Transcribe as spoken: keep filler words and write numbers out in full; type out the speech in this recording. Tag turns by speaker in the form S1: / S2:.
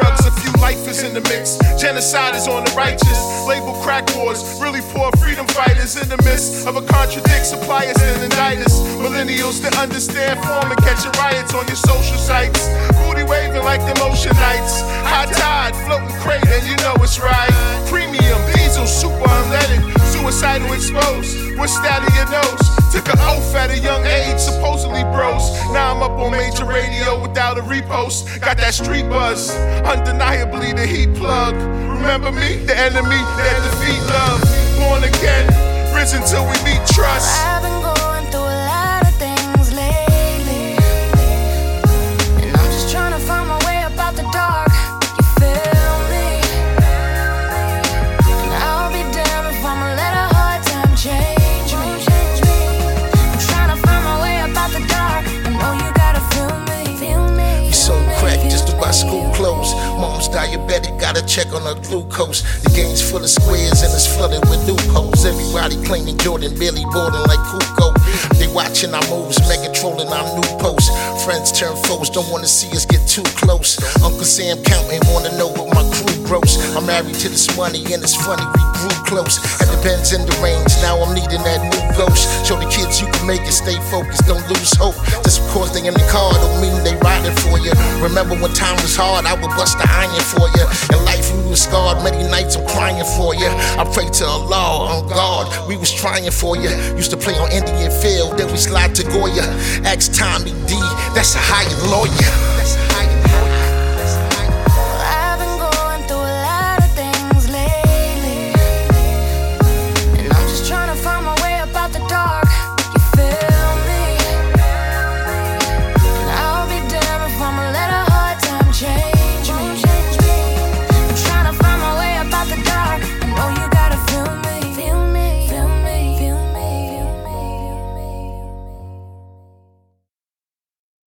S1: drugs, a few lifers in the mix. Genocide is on the righteous. Label crack wars, really poor freedom fighters in the midst of a contradict. Suppliers and indictors. Millennials that understand form and catching riots on your social sites. Booty waving like the motion nights. High tide, floating crate, and you know it's right. Premium, diesel, super unleaded. Suicidal exposed. What's that in your nose? Took an oath at a young age, supposedly bros. Now I'm up on major radio without a repost. Got that street buzz, undeniably the heat plug. Remember me? The enemy that defeat love. Born again, risen till we meet trust.
S2: I've been going through a lot of things lately, and I'm just trying to find my way up out the dark. You feel me? And I'll be damned if I'ma let a hard time change me. I'm trying to find my way up out the dark. I know you gotta feel me. Feel me.
S3: We sold crack just to buy school clothes. Mom's diabetic, gotta check on her glucose. The game's full of squares and it's flooded with loopholes. Everybody claiming Jordan, Billy boarding like Kuko. They watching our moves, mega trolling our new posts. Friends turn foes, don't wanna see us get too close. Uncle Sam counting, wanna know what my crew gross. I'm married to this money and it's funny, we grew close. At the Benz in the range, now I'm needing that new ghost. Show the kids you can make it, stay focused, don't lose hope. Just because they in the car don't mean they riding for you. Remember when time was hard, I would bust the iron for you. In life we was scarred, many nights I'm crying for you. I pray to Allah, on God, we was trying for you. Used to play on Indian Field, then we slide to Goya. Ask Tommy D, that's a higher lawyer.